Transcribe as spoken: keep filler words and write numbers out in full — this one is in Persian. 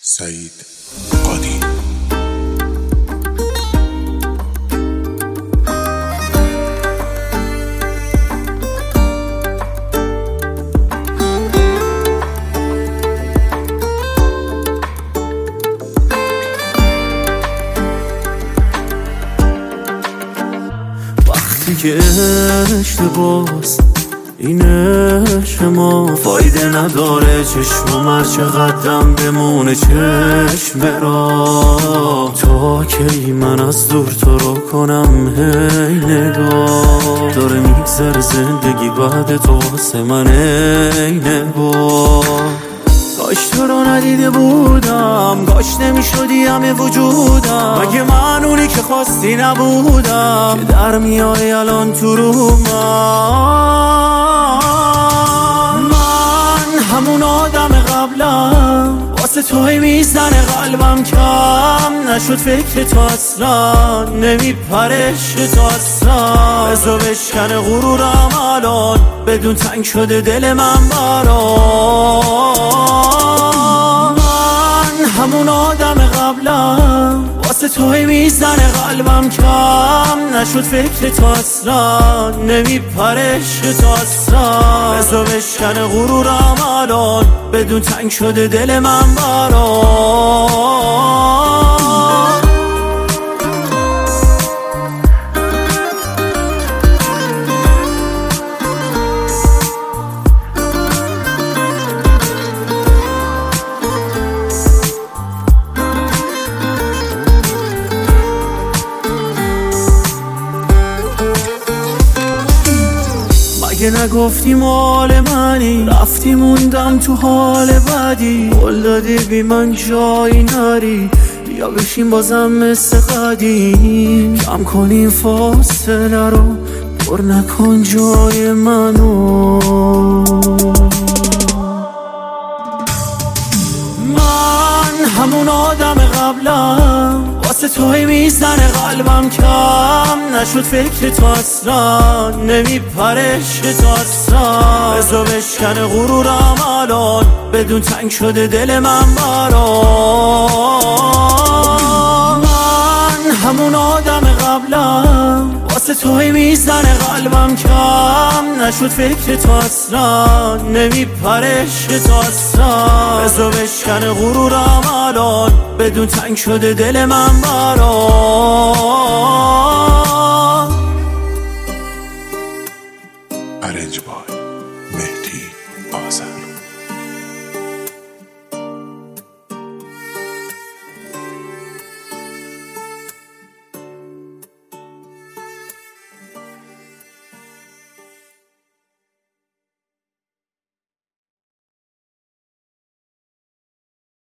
سعید قادی. وقتی که اشتباس این عشق ما فایده نداره، چشم هر چقدرم بمونه چشم را. تا کی من از دور تو رو کنم هی نگاه، داره میگذره زندگی بعد تو واسه من ای نگاه. کاش تو رو ندیده بودم، کاش نمیشدی همه وجودم، مگه من اونی که خواستی نبودم که در میای الان تو رو من. من همون آدم قبلم، واسه توی میزنه قلبم، کم نشد فکر تو اصلا، نمیپرش تو اصلا. بزا بشکنه غرورم الان، بدون تنگ شده دل من برام. من همون آدم قبلم، واسه توی میزنه قلبم، کم نشد فکر تو اصلا، نمیپرش تو اصلا. بزا بشکنه غرورم الان، بدون تنگ شده دل من برام. مگه نگفتی مال منی، رفتی موندم تو حال بدی، قول دادی بی من جایی نری، بیا بشین بازم مثل قدیم، کم کنیم فاصله رو، پر نکن جای منو. من همون آدم قبلم، واسه توی میزنه قلبم، کم نشد فکر تو اصلا، نمیپرش تو اصلا. بزا بشکنه غرورم الان، بدون تنگ شده دل من برام. من همون آدم قبلم، واسه توی میزنه قلبم، کم نشد فکر تو اصلا، نمیپرش تو اصلا. بزا بشکنه غرورم الان، بدون تنگ شده دل من برام.